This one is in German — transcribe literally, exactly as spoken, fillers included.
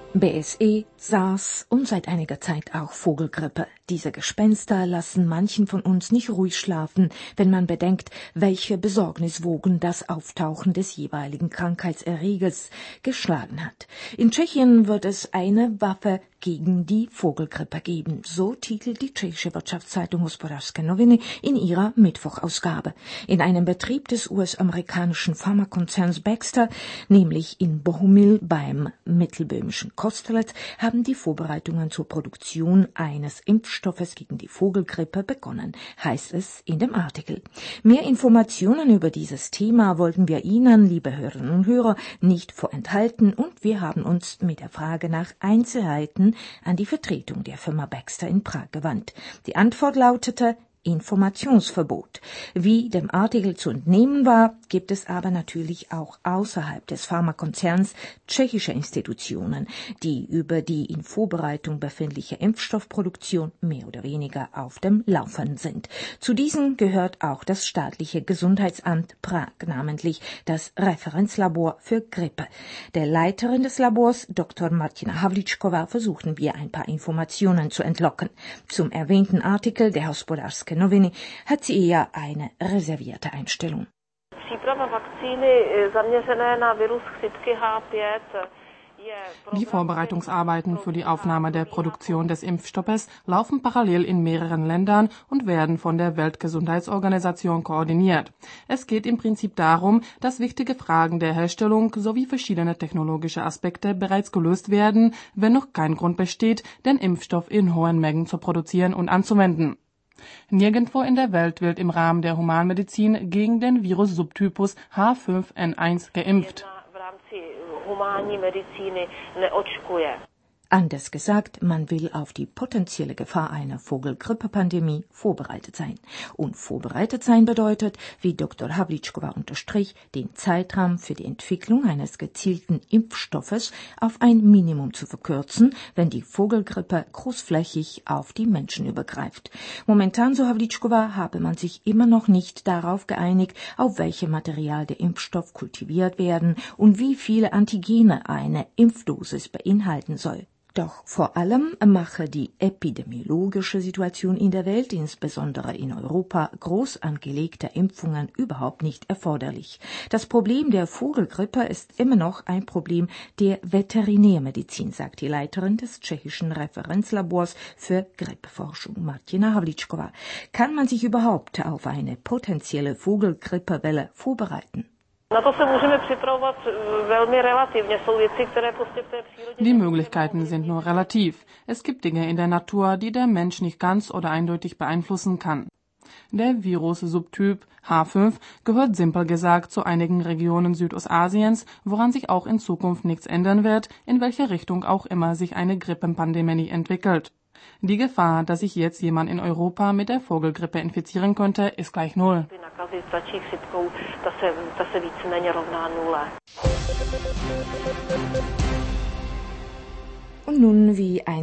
B S E, SARS und seit einiger Zeit auch Vogelgrippe. Diese Gespenster lassen manchen von uns nicht ruhig schlafen, wenn man bedenkt, welche Besorgniswogen das Auftauchen des jeweiligen Krankheitserregers geschlagen hat. In Tschechien wird es eine Waffe gegen die Vogelgrippe geben. So titelt die tschechische Wirtschaftszeitung Hospodářské noviny in ihrer Mittwochausgabe. In einem Betrieb des U S-amerikanischen Pharmakonzerns Baxter, nämlich in Bohumil beim mittelböhmischen Kostelec, haben die Vorbereitungen zur Produktion eines Impfstoffes gegen die Vogelgrippe begonnen, heißt es in dem Artikel. Mehr Informationen über dieses Thema wollten wir Ihnen, liebe Hörerinnen und Hörer, nicht vorenthalten und wir haben uns mit der Frage nach Einzelheiten an die Vertretung der Firma Baxter in Prag gewandt. Die Antwort lautete Informationsverbot. Wie dem Artikel zu entnehmen war, gibt es aber natürlich auch außerhalb des Pharmakonzerns tschechische Institutionen, die über die in Vorbereitung befindliche Impfstoffproduktion mehr oder weniger auf dem Laufenden sind. Zu diesen gehört auch das staatliche Gesundheitsamt Prag, namentlich das Referenzlabor für Grippe. Der Leiterin des Labors, Doktor Martina Havlíčková, versuchten wir ein paar Informationen zu entlocken. Zum erwähnten Artikel der Hospodářské noviny hat sie eher eine reservierte Einstellung. Die Vorbereitungsarbeiten für die Aufnahme der Produktion des Impfstoffes laufen parallel in mehreren Ländern und werden von der Weltgesundheitsorganisation koordiniert. Es geht im Prinzip darum, dass wichtige Fragen der Herstellung sowie verschiedene technologische Aspekte bereits gelöst werden, wenn noch kein Grund besteht, den Impfstoff in hohen Mengen zu produzieren und anzuwenden. Nirgendwo in der Welt wird im Rahmen der Humanmedizin gegen den Virus-Subtypus H fünf N eins geimpft. Anders gesagt, man will auf die potenzielle Gefahr einer Vogelgrippepandemie vorbereitet sein. Und vorbereitet sein bedeutet, wie Doktor Havlíčková unterstrich, den Zeitraum für die Entwicklung eines gezielten Impfstoffes auf ein Minimum zu verkürzen, wenn die Vogelgrippe großflächig auf die Menschen übergreift. Momentan, so Havlíčková, habe man sich immer noch nicht darauf geeinigt, auf welchem Material der Impfstoff kultiviert werden und wie viele Antigene eine Impfdosis beinhalten soll. Doch vor allem mache die epidemiologische Situation in der Welt, insbesondere in Europa, groß angelegte Impfungen überhaupt nicht erforderlich. Das Problem der Vogelgrippe ist immer noch ein Problem der Veterinärmedizin, sagt die Leiterin des tschechischen Referenzlabors für Grippeforschung, Martina Havlíčková. Kann man sich überhaupt auf eine potenzielle Vogelgrippewelle vorbereiten? Die Möglichkeiten sind nur relativ. Es gibt Dinge in der Natur, die der Mensch nicht ganz oder eindeutig beeinflussen kann. Der Virus-Subtyp H fünf gehört simpel gesagt zu einigen Regionen Südostasiens, woran sich auch in Zukunft nichts ändern wird, in welche Richtung auch immer sich eine Grippenpandemie entwickelt. Die Gefahr, dass sich jetzt jemand in Europa mit der Vogelgrippe infizieren könnte, ist gleich null. Und nun wie ein